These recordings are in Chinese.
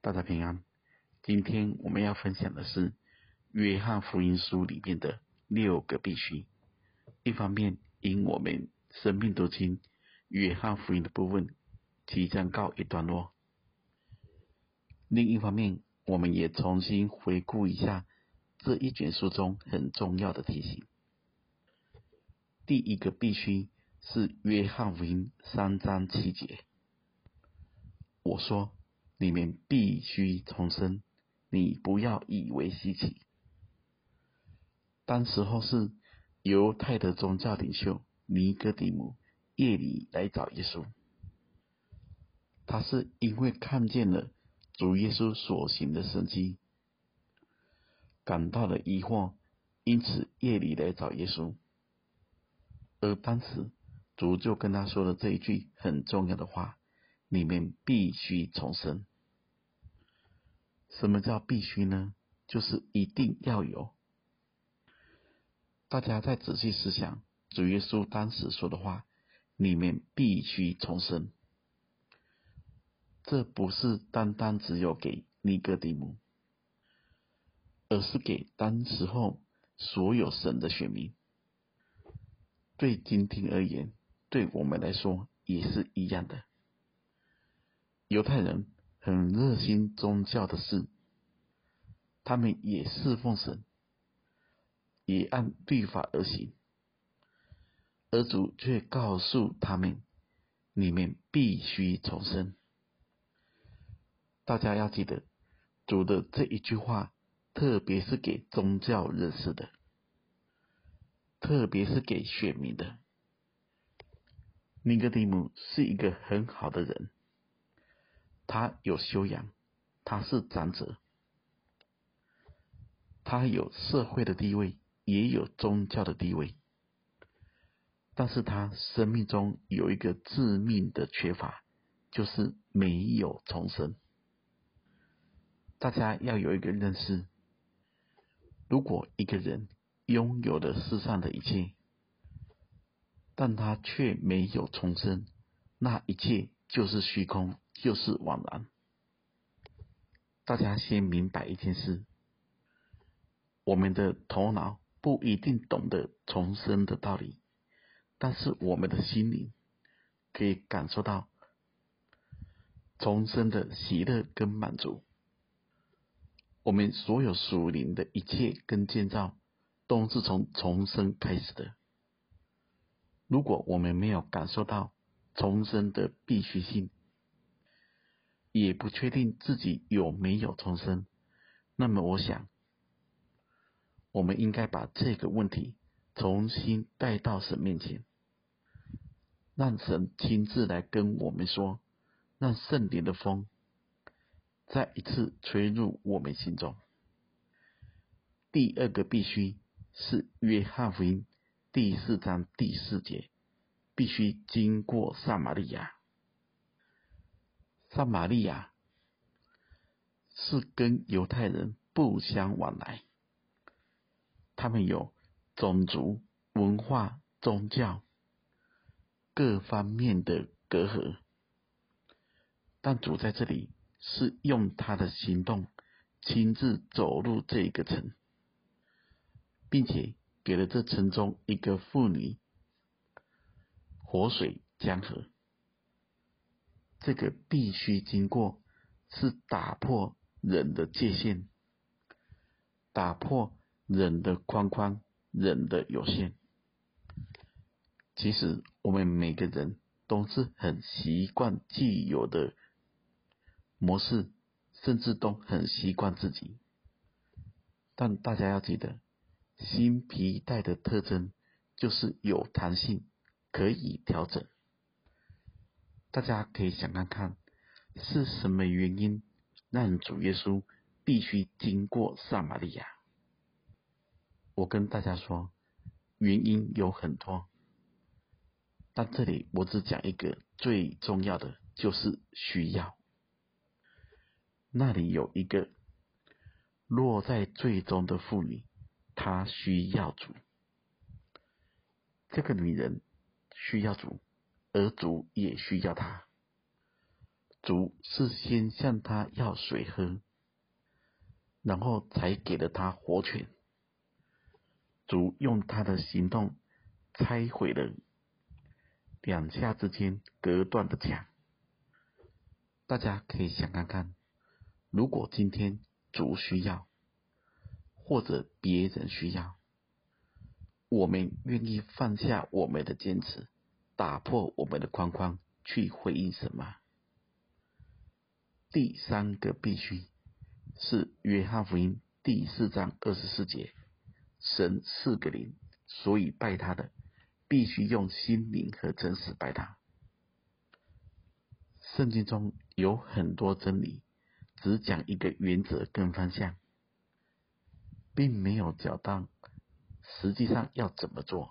大家平安。今天我们要分享的是约翰福音书里面的6个必须。一方面，因我们生命读经约翰福音的部分即将告一段落；另一方面，我们也重新回顾一下这一卷书中很重要的提醒。第一个必须是约翰福音3章7节，我说你们必须重生，你不要以为稀奇。当时候是犹太的宗教领袖尼哥底母夜里来找耶稣，他是因为看见了主耶稣所行的神迹，感到了疑惑，因此夜里来找耶稣。而当时主就跟他说了这一句很重要的话：你们必须重生。什么叫必须呢？就是一定要有。大家再仔细思想主耶稣当时说的话：你们必须重生。这不是单单只有给尼哥底母，而是给当时候所有神的选民。对今天而言，对我们来说也是一样的。犹太人很热心宗教的事，他们也侍奉神，也按律法而行，而主却告诉他们：你们必须重生。大家要记得，主的这一句话，特别是给宗教人士的，特别是给选民的。尼哥底母是一个很好的人，他有修养，他是长者，他有社会的地位，也有宗教的地位，但是他生命中有一个致命的缺乏，就是没有重生。大家要有一个认识，如果一个人拥有了世上的一切，但他却没有重生，那一切就是虚空，就是枉然。大家先明白一件事，我们的头脑不一定懂得重生的道理，但是我们的心灵可以感受到重生的喜乐跟满足。我们所有属灵的一切跟建造都是从重生开始的。如果我们没有感受到重生的必须性，也不确定自己有没有重生，那么我想我们应该把这个问题重新带到神面前，让神亲自来跟我们说，让圣灵的风再一次吹入我们心中。第二个必须是约翰福音第4章第4节，必须经过撒玛利亚。撒玛利亚是跟犹太人不相往来，他们有种族、文化、宗教各方面的隔阂，但主在这里是用他的行动亲自走入这个城，并且给了这城中一个妇女活水江河。这个必须经过是打破人的界限，打破人的框框，人的有限。其实我们每个人都是很习惯既有的模式，甚至都很习惯自己。但大家要记得，新皮带的特征就是有弹性，可以调整。大家可以想看看，是什么原因让主耶稣必须经过撒玛利亚？我跟大家说，原因有很多，但这里我只讲一个最重要的，就是需要。那里有一个落在罪中的妇女，她需要主。这个女人需要主，而主也需要她。 主是先向他要水喝，然后才给了他活泉。主用他的行动拆毁了两下之间隔断的墙。大家可以想看看，如果今天主需要，或者别人需要，我们愿意放下我们的坚持，打破我们的框框，去回应什么？第三个必须是约翰福音第4章24节，神是个灵，所以拜他的必须用心灵和诚实拜他。圣经中有很多真理，只讲一个原则跟方向，并没有讲到实际上要怎么做。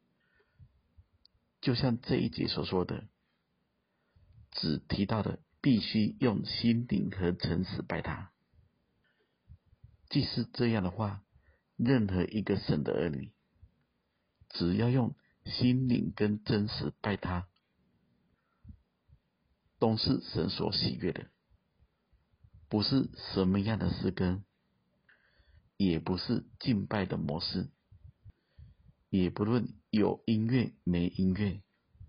就像这一节所说的，只提到的必须用心灵和诚实拜他。既是这样的话，任何一个神的儿女，只要用心灵跟真实拜他，都是神所喜悦的。不是什么样的诗歌，也不是敬拜的模式，也不论有音乐没音乐，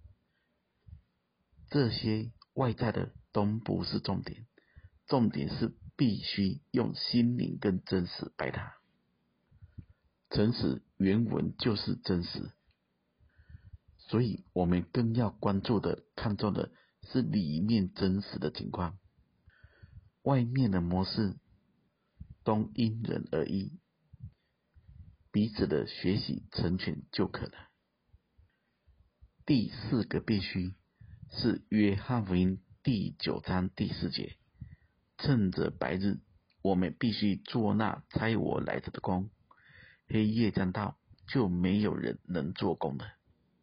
这些外在的都不是重点，重点是必须用心灵跟真实拜他。诚实原文就是真实，所以我们更要关注的、看重的是里面真实的情况。外面的模式都因人而异，彼此的学习成全就可了。第4个必须是约翰福音第9章第4节，趁着白日，我们必须做那差我来者的工，黑夜将到，就没有人能做工了。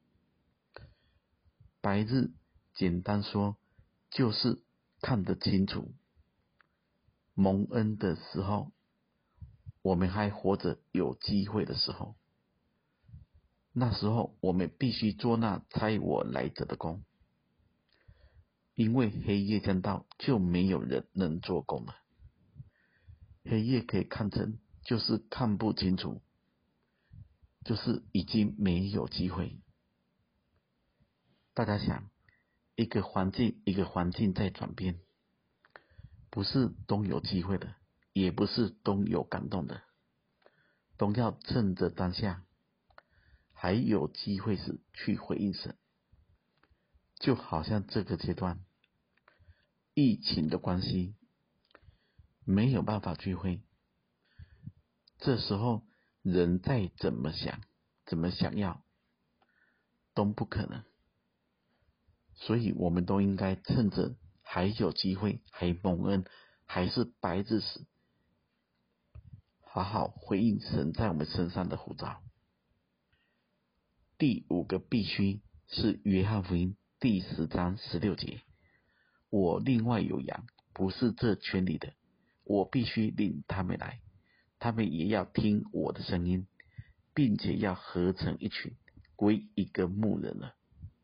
白日简单说就是看得清楚，蒙恩的时候，我们还活着有机会的时候，那时候我们必须做那差我来者的工，因为黑夜将到，就没有人能做工了。黑夜可以看成就是看不清楚，就是已经没有机会。大家想，一个环境在转变，不是都有机会的，也不是都有感动的，都要趁着当下还有机会时去回应神。就好像这个阶段疫情的关系，没有办法聚会，这时候人再怎么想要都不可能，所以我们都应该趁着还有机会，还蒙恩，还是白日时，好好回应神在我们身上的呼召。第5个必须是约翰福音第10章16节，我另外有羊，不是这圈里的，我必须领他们来，他们也要听我的声音，并且要合成一群，归一个牧人了。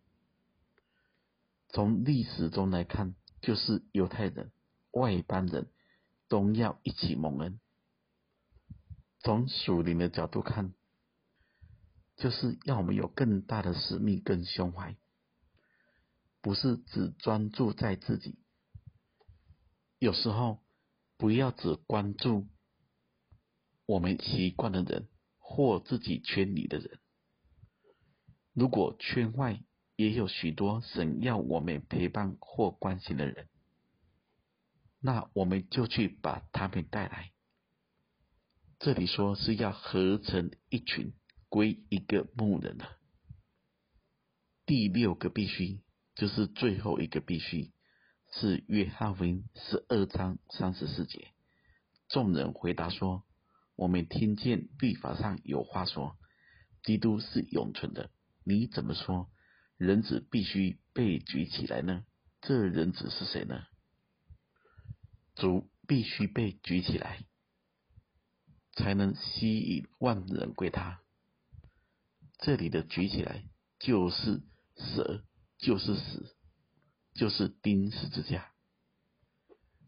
从历史中来看，就是犹太人、外邦人都要一起蒙恩。从属灵的角度看，就是要我们有更大的使命跟胸怀，不是只专注在自己。有时候不要只关注我们习惯的人或自己圈里的人，如果圈外也有许多神要我们陪伴或关心的人，那我们就去把他们带来。这里说是要合成一群，归一个牧人了。第6个必须，就是最后一个必须，是约翰福音12章34节。众人回答说，我们听见律法上有话说，基督是永存的，你怎么说人子必须被举起来呢？这人子是谁呢？主必须被举起来，才能吸引万人归他。这里的举起来就是蛇，就是死，就是钉十字架。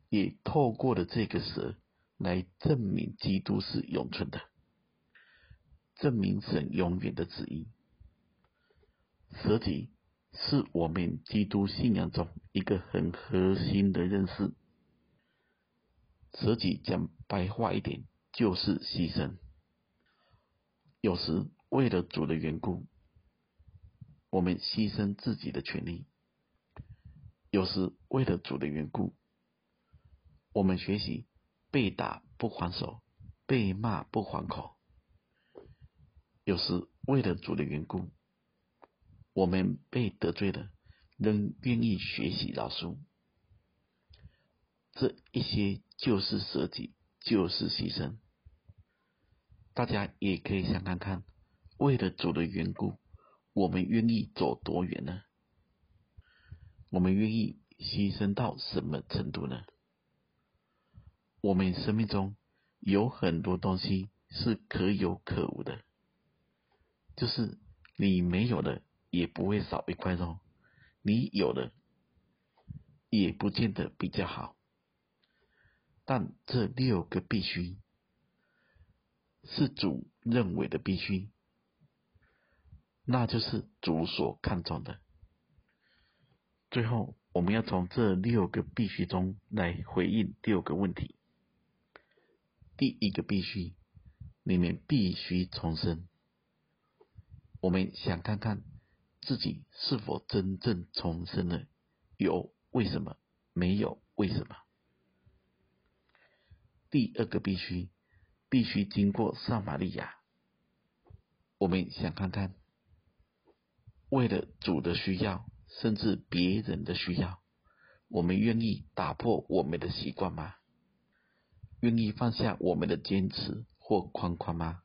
也透过了这个蛇来证明基督是永存的，证明神永远的旨意。蛇体是我们基督信仰中一个很核心的认识。舍己讲白话一点，就是牺牲。有时为了主的缘故，我们牺牲自己的权利；有时为了主的缘故，我们学习被打不还手，被骂不还口；有时为了主的缘故，我们被得罪了，仍愿意学习饶恕。这一些就是舍己，就是牺牲。大家也可以想看看，为了主的缘故，我们愿意走多远呢？我们愿意牺牲到什么程度呢？我们生命中有很多东西是可有可无的，就是你没有了也不会少一块肉，你有了也不见得比较好。但这6个必须是主认为的必须，那就是主所看重的。最后，我们要从这6个必须中来回应6个问题。第一个必须，你们必须重生。我们想看看自己是否真正重生了，有为什么，没有为什么。第二个必须，必须经过撒玛利亚。我们想看看，为了主的需要，甚至别人的需要，我们愿意打破我们的习惯吗？愿意放下我们的坚持或框框吗？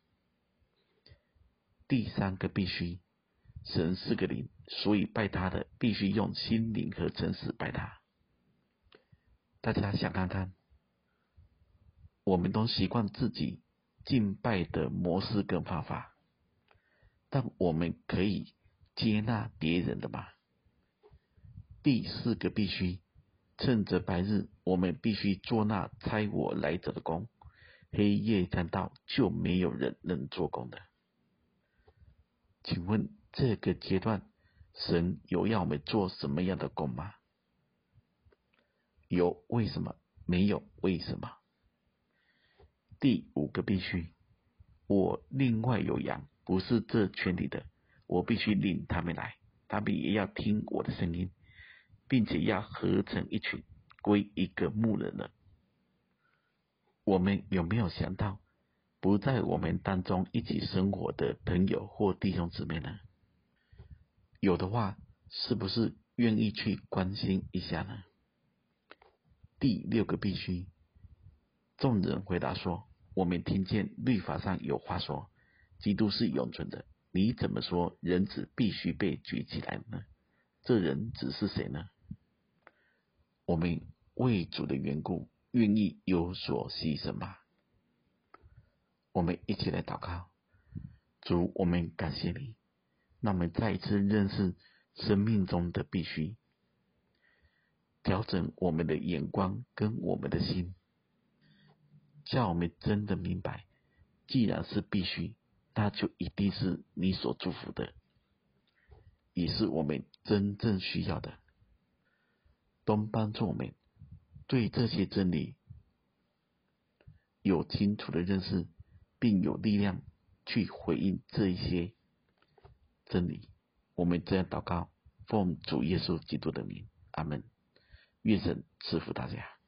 第三个必须，神是个灵，所以拜他的必须用心灵和诚实拜他。大家想看看，我们都习惯自己敬拜的模式跟方法，但我们可以接纳别人的吗？第四个必须，趁着白日，我们必须做那差我来者的工，黑夜将到，就没有人能做工的。请问这个阶段，神有要我们做什么样的工吗？有为什么？没有为什么？第五个必须，我另外有羊，不是这圈里的，我必须领他们来，他们也要听我的声音，并且要合成一群，归一个牧人了。我们有没有想到，不在我们当中一起生活的朋友或弟兄姊妹呢？有的话，是不是愿意去关心一下呢？第六个必须，众人回答说，我们听见律法上有话说，基督是永存的，你怎么说人子必须被举起来呢？这人子是谁呢？我们为主的缘故，愿意有所牺牲吗？我们一起来祷告。主，我们感谢你，让我们再一次认识生命中的必须，调整我们的眼光跟我们的心，叫我们真的明白，既然是必须，那就一定是你所祝福的，也是我们真正需要的。都帮助我们对这些真理有清楚的认识，并有力量去回应这一些真理。我们这样祷告，奉主耶稣基督的名，阿们。愿神赐福大家。